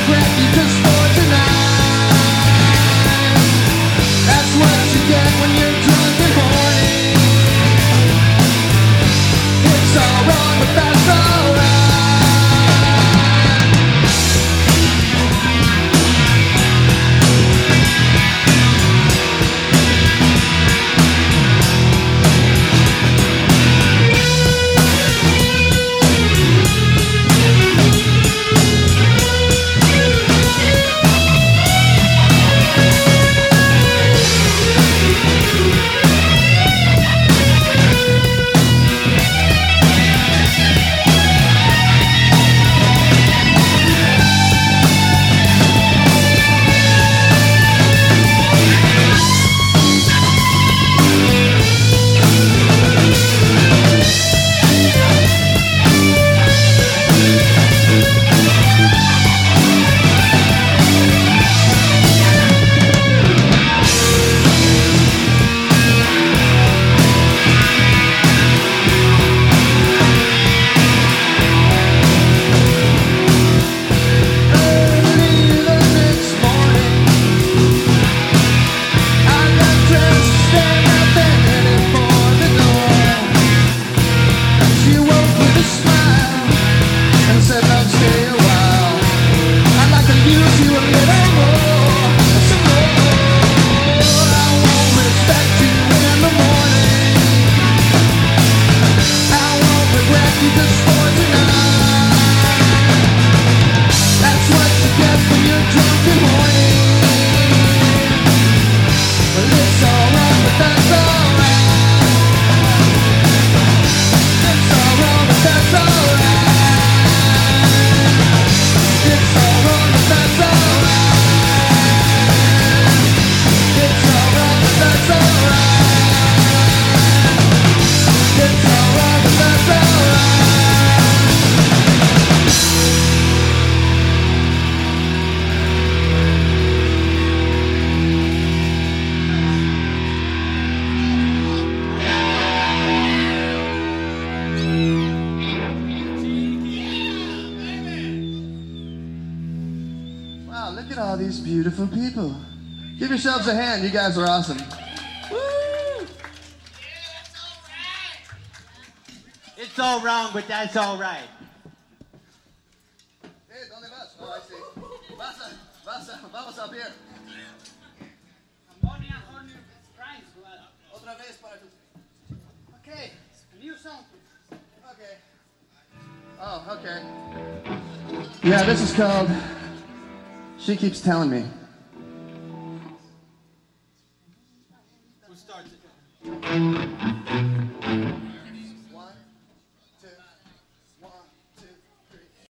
Look at all these beautiful people. Give yourselves a hand. You guys are awesome. Woo! Yeah, it's all right. It's all wrong, but that's all right. Hey, ¿dónde vas? Oh, I see. Vamos up here. Otra vez para tu... Okay. New song. Okay. Oh, okay. Yeah, this is called She Keeps Telling Me. Who starts it?